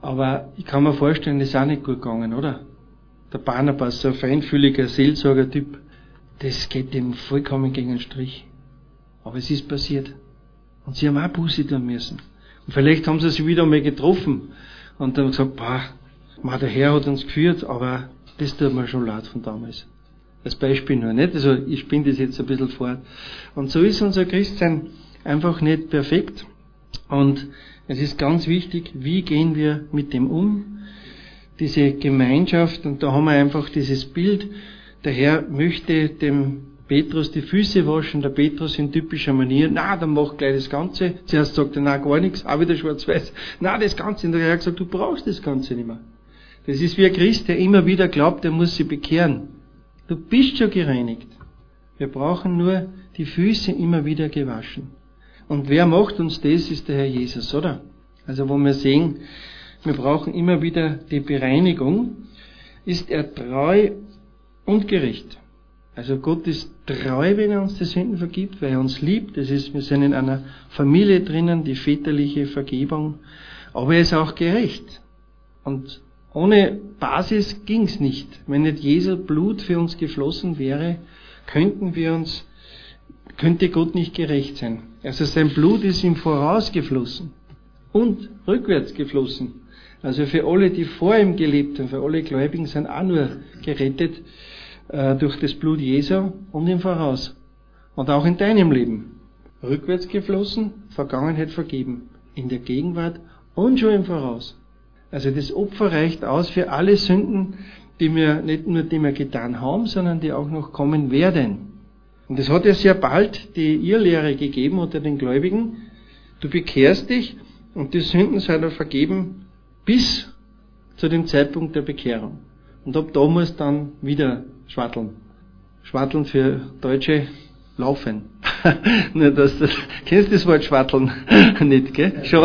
Aber ich kann mir vorstellen, das ist auch nicht gut gegangen, oder? Der Barnabas, so ein feinfühliger Seelsorger-Typ, das geht dem vollkommen gegen den Strich. Aber es ist passiert. Und sie haben auch Buße tun müssen. Und vielleicht haben sie sich wieder einmal getroffen und dann gesagt, boah, man, der Herr hat uns geführt, aber das tut mir schon leid von damals. Das Beispiel nur nicht, also ich spinne das jetzt ein bisschen fort. Und so ist unser Christsein einfach nicht perfekt. Und es ist ganz wichtig, wie gehen wir mit dem um? Diese Gemeinschaft, und da haben wir einfach dieses Bild, der Herr möchte dem Petrus die Füße waschen, der Petrus in typischer Manier, na, dann mach gleich das Ganze. Zuerst sagt er, na, gar nichts, auch wieder schwarz-weiß. Na, das Ganze. Und der Herr hat gesagt, du brauchst das Ganze nicht mehr. Das ist wie ein Christ, der immer wieder glaubt, der muss sich bekehren. Du bist schon gereinigt. Wir brauchen nur die Füße immer wieder gewaschen. Und wer macht uns das, ist der Herr Jesus, oder? Also wo wir sehen, wir brauchen immer wieder die Bereinigung, ist er treu und gerecht. Also Gott ist treu, wenn er uns die Sünden vergibt, weil er uns liebt. Das ist, wir sind in einer Familie drinnen, die väterliche Vergebung. Aber er ist auch gerecht. Und ohne Basis ging's nicht. Wenn nicht Jesu Blut für uns geflossen wäre, könnten wir uns, könnte Gott nicht gerecht sein. Also sein Blut ist ihm vorausgeflossen und rückwärts geflossen. Also für alle, die vor ihm gelebt haben, für alle Gläubigen sind auch nur gerettet äh, durch das Blut Jesu und im Voraus. Und auch in deinem Leben. Rückwärts geflossen, Vergangenheit vergeben. In der Gegenwart und schon im Voraus. Also das Opfer reicht aus für alle Sünden, die wir nicht nur die wir getan haben, sondern die auch noch kommen werden. Und es hat ja sehr bald die Irrlehre gegeben unter den Gläubigen. Du bekehrst dich und die Sünden sollen vergeben bis zu dem Zeitpunkt der Bekehrung. Und ab da musst du dann wieder schwatteln. Schwatteln für Deutsche, laufen. Nur dass du, kennst du das Wort schwatteln? Nicht, gell? Schon.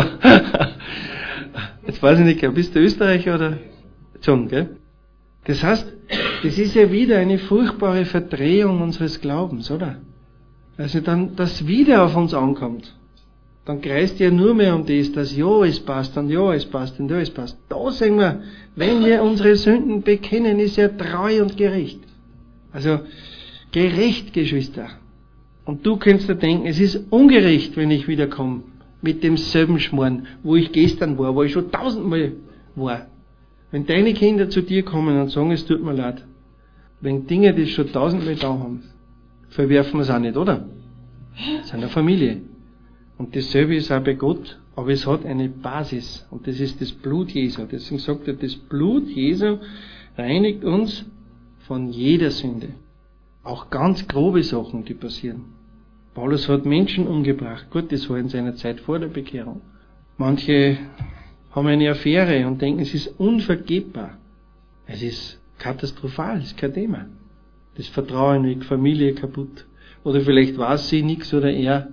Jetzt weiß ich nicht, bist du Österreicher oder? Schon, gell? Das heißt, das ist ja wieder eine furchtbare Verdrehung unseres Glaubens, oder? Also dann, dass wieder auf uns ankommt. Dann kreist ja nur mehr um das, dass ja, es passt, und ja, es passt, und ja, es passt. Da sagen wir, wenn wir unsere Sünden bekennen, ist er treu und gerecht. Also, gerecht, Geschwister. Und du kannst dir denken, es ist ungerecht, wenn ich wiederkomme, mit demselben Schmarrn, wo ich gestern war, wo ich schon tausendmal war. Wenn deine Kinder zu dir kommen und sagen, es tut mir leid, wenn Dinge, die schon tausendmal da haben, verwerfen wir es auch nicht, oder? Das ist eine Familie. Und dasselbe ist auch bei Gott, aber es hat eine Basis. Und das ist das Blut Jesu. Deswegen sagt er, das Blut Jesu reinigt uns von jeder Sünde. Auch ganz grobe Sachen, die passieren. Paulus hat Menschen umgebracht. Gut, das war in seiner Zeit vor der Bekehrung. Manche haben eine Affäre und denken, es ist unvergebbar. Es ist katastrophal, es ist kein Thema. Das Vertrauen weg, Familie kaputt. Oder vielleicht weiß sie nichts oder er.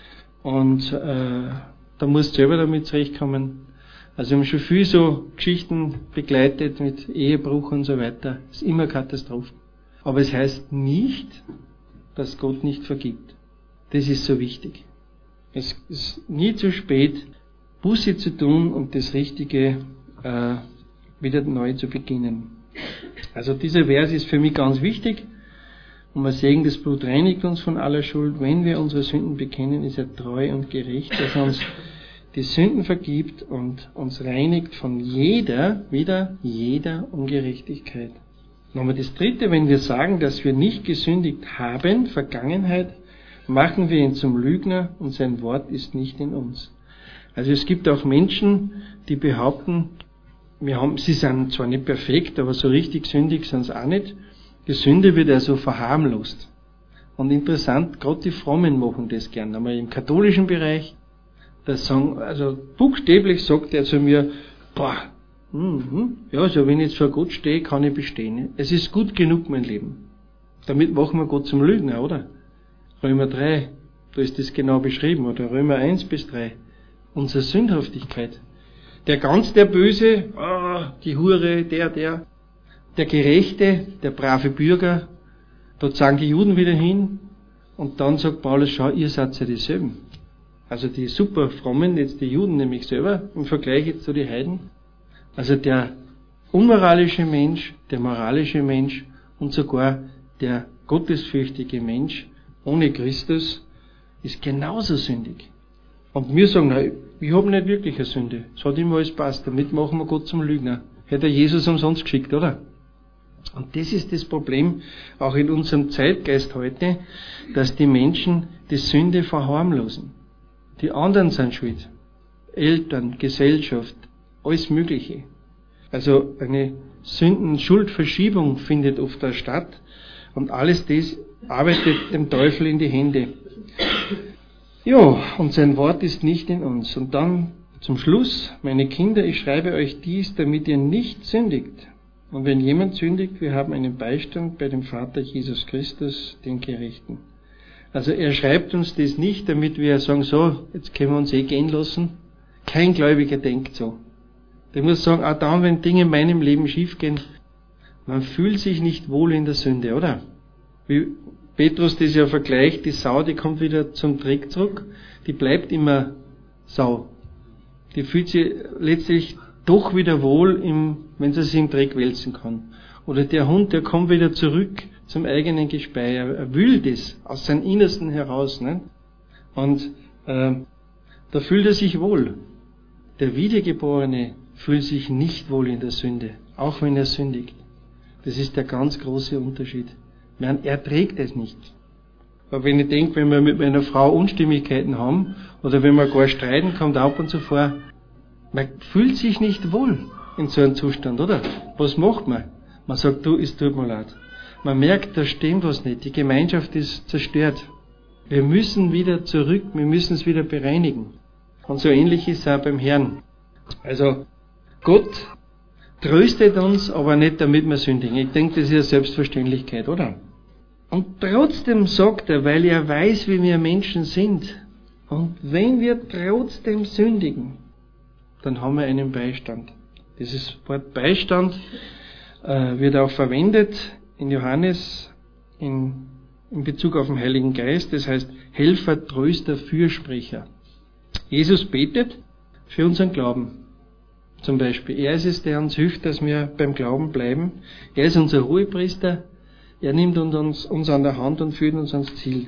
Und äh, da musst du selber damit zurechtkommen. Also wir haben schon viel so Geschichten begleitet mit Ehebruch und so weiter. Das ist immer Katastrophe. Aber es heißt nicht, dass Gott nicht vergibt. Das ist so wichtig. Es ist nie zu spät, Buße zu tun und das Richtige äh, wieder neu zu beginnen. Also dieser Vers ist für mich ganz wichtig. Und wir sehen, das Blut reinigt uns von aller Schuld. Wenn wir unsere Sünden bekennen, ist er treu und gerecht, dass er uns die Sünden vergibt und uns reinigt von jeder, wieder jeder Ungerechtigkeit. Nochmal das Dritte, wenn wir sagen, dass wir nicht gesündigt haben, Vergangenheit, machen wir ihn zum Lügner und sein Wort ist nicht in uns. Also es gibt auch Menschen, die behaupten, wir haben, sie sind zwar nicht perfekt, aber so richtig sündig sind sie auch nicht. Die Sünde wird also verharmlost. Und interessant, gerade die Frommen machen das gern. Aber im katholischen Bereich, das sagen, also buchstäblich sagt er zu mir, boah, mh, ja, also wenn ich jetzt vor Gott stehe, kann ich bestehen. Es ist gut genug, mein Leben. Damit machen wir Gott zum Lügner, oder? Römer drei, da ist das genau beschrieben, oder Römer eins bis drei. Unsere Sündhaftigkeit. Der ganz der Böse, oh, die Hure, der, der. Der Gerechte, der brave Bürger, dort sagen die Juden wieder hin und dann sagt Paulus, schau, ihr seid ja dieselben. Also die super frommen, jetzt die Juden nämlich selber, im Vergleich jetzt zu den Heiden. Also der unmoralische Mensch, der moralische Mensch und sogar der gottesfürchtige Mensch ohne Christus ist genauso sündig. Und wir sagen, nein, ich habe nicht wirklich eine Sünde. Es hat immer alles passt. Damit machen wir Gott zum Lügner. Hätte er Jesus umsonst geschickt, oder? Und das ist das Problem, auch in unserem Zeitgeist heute, dass die Menschen die Sünde verharmlosen. Die anderen sind schuld. Eltern, Gesellschaft, alles Mögliche. Also eine Sünden-Schuldverschiebung findet oft da statt. Und alles das arbeitet dem Teufel in die Hände. Ja, und sein Wort ist nicht in uns. Und dann zum Schluss, meine Kinder, ich schreibe euch dies, damit ihr nicht sündigt. Und wenn jemand sündigt, wir haben einen Beistand bei dem Vater Jesus Christus, den Gerechten. Also er schreibt uns das nicht, damit wir sagen, so, jetzt können wir uns eh gehen lassen. Kein Gläubiger denkt so. Der muss sagen, auch dann, wenn Dinge in meinem Leben schiefgehen, man fühlt sich nicht wohl in der Sünde, oder? Wie Petrus das ja vergleicht, die Sau, die kommt wieder zum Dreck zurück, die bleibt immer Sau. Die fühlt sich letztlich doch wieder wohl, im, wenn sie sich im Dreck wälzen kann. Oder der Hund, der kommt wieder zurück zum eigenen Gespei. Er will das aus seinem Innersten heraus. Ne? Und äh, da fühlt er sich wohl. Der Wiedergeborene fühlt sich nicht wohl in der Sünde, auch wenn er sündigt. Das ist der ganz große Unterschied. Man erträgt es nicht. Aber wenn ich denke, wenn wir mit meiner Frau Unstimmigkeiten haben, oder wenn wir gar streiten, kommt ab und zu vor, man fühlt sich nicht wohl in so einem Zustand, oder? Was macht man? Man sagt, du, es tut mir leid. Man merkt, da stimmt was nicht. Die Gemeinschaft ist zerstört. Wir müssen wieder zurück, wir müssen es wieder bereinigen. Und so ähnlich ist es auch beim Herrn. Also, Gott tröstet uns, aber nicht damit wir sündigen. Ich denke, das ist eine Selbstverständlichkeit, oder? Und trotzdem sagt er, weil er weiß, wie wir Menschen sind. Und wenn wir trotzdem sündigen, dann haben wir einen Beistand. Dieses Wort Beistand äh, wird auch verwendet in Johannes in, in Bezug auf den Heiligen Geist. Das heißt Helfer, Tröster, Fürsprecher. Jesus betet für unseren Glauben. Zum Beispiel. Er ist es, der uns hilft, dass wir beim Glauben bleiben. Er ist unser Hohepriester. Er nimmt uns, uns an der Hand und führt uns ans Ziel.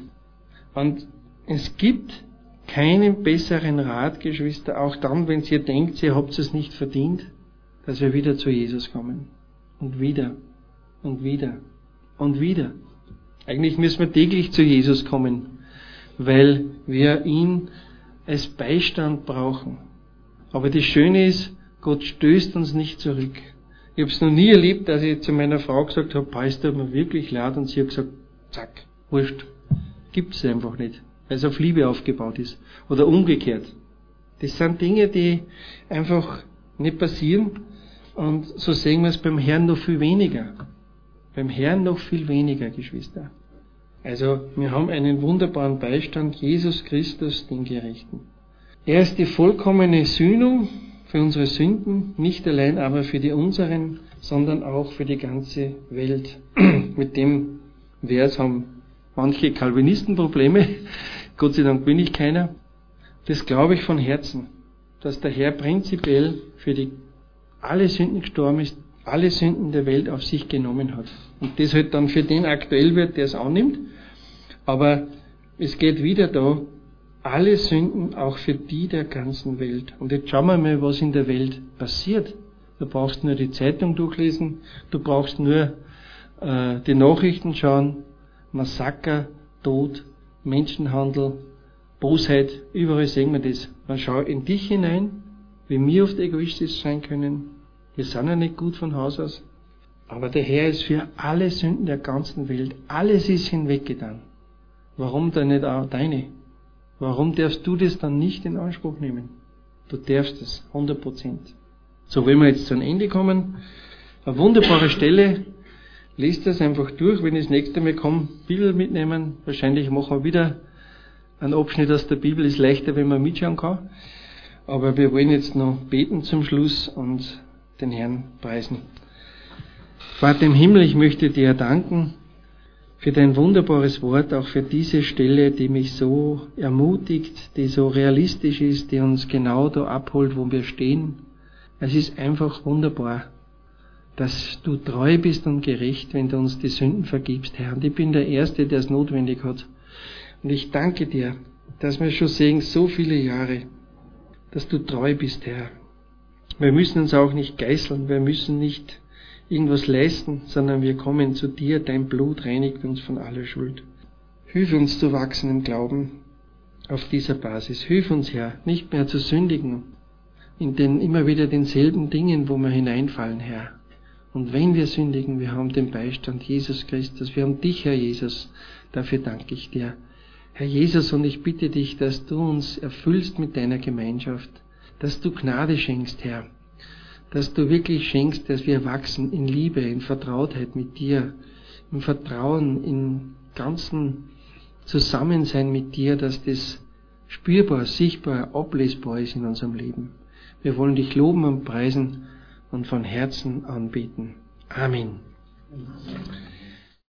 Und es gibt keinen besseren Rat, Geschwister, auch dann, wenn ihr denkt, ihr habt es nicht verdient, dass wir wieder zu Jesus kommen. Und wieder. Und wieder. Und wieder. Eigentlich müssen wir täglich zu Jesus kommen, weil wir ihn als Beistand brauchen. Aber das Schöne ist, Gott stößt uns nicht zurück. Ich habe es noch nie erlebt, dass ich zu meiner Frau gesagt habe, es tut mir wirklich leid, und sie hat gesagt, zack, wurscht. Gibt es einfach nicht, weil es auf Liebe aufgebaut ist. Oder umgekehrt. Das sind Dinge, die einfach nicht passieren, und so sehen wir es beim Herrn noch viel weniger. Beim Herrn noch viel weniger, Geschwister. Also, wir haben einen wunderbaren Beistand, Jesus Christus, den Gerechten. Er ist die vollkommene Sühnung für unsere Sünden, nicht allein aber für die unseren, sondern auch für die ganze Welt. Mit dem Vers haben manche Calvinisten Probleme. Gott sei Dank bin ich keiner. Das glaube ich von Herzen, dass der Herr prinzipiell für die alle Sünden gestorben ist, alle Sünden der Welt auf sich genommen hat. Und das halt dann für den aktuell wird, der es annimmt. Aber es geht wieder da, alle Sünden auch für die der ganzen Welt. Und jetzt schauen wir mal, was in der Welt passiert. Du brauchst nur die Zeitung durchlesen, du brauchst nur äh, die Nachrichten schauen, Massaker, Tod, Menschenhandel, Bosheit, überall sehen wir das. Man schaut in dich hinein, wie wir oft egoistisch sein können. Wir sind ja nicht gut von Haus aus. Aber der Herr ist für alle Sünden der ganzen Welt, alles ist hinweggetan. Warum dann nicht auch deine? Warum darfst du das dann nicht in Anspruch nehmen? Du darfst es, hundert Prozent. So, wenn wir jetzt zu einem Ende kommen, eine wunderbare Stelle, lest das einfach durch, wenn ich das nächste Mal komme, Bibel mitnehmen, wahrscheinlich machen wir wieder einen Abschnitt aus der Bibel, ist leichter, wenn man mitschauen kann, aber wir wollen jetzt noch beten zum Schluss und den Herrn preisen. Vater im Himmel, ich möchte dir danken für dein wunderbares Wort, auch für diese Stelle, die mich so ermutigt, die so realistisch ist, die uns genau da abholt, wo wir stehen. Es ist einfach wunderbar, dass du treu bist und gerecht, wenn du uns die Sünden vergibst, Herr. Und ich bin der Erste, der es notwendig hat. Und ich danke dir, dass wir schon sehen, so viele Jahre, dass du treu bist, Herr. Wir müssen uns auch nicht geißeln, wir müssen nicht irgendwas leisten, sondern wir kommen zu dir, dein Blut reinigt uns von aller Schuld. Hilf uns zu wachsen im Glauben auf dieser Basis. Hilf uns, Herr, nicht mehr zu sündigen, in den immer wieder denselben Dingen, wo wir hineinfallen, Herr. Und wenn wir sündigen, wir haben den Beistand Jesus Christus, wir haben dich, Herr Jesus, dafür danke ich dir. Herr Jesus, und ich bitte dich, dass du uns erfüllst mit deiner Gemeinschaft, dass du Gnade schenkst, Herr, dass du wirklich schenkst, dass wir wachsen in Liebe, in Vertrautheit mit dir, im Vertrauen, im ganzen Zusammensein mit dir, dass das spürbar, sichtbar, ablesbar ist in unserem Leben. Wir wollen dich loben und preisen und von Herzen anbeten. Amen.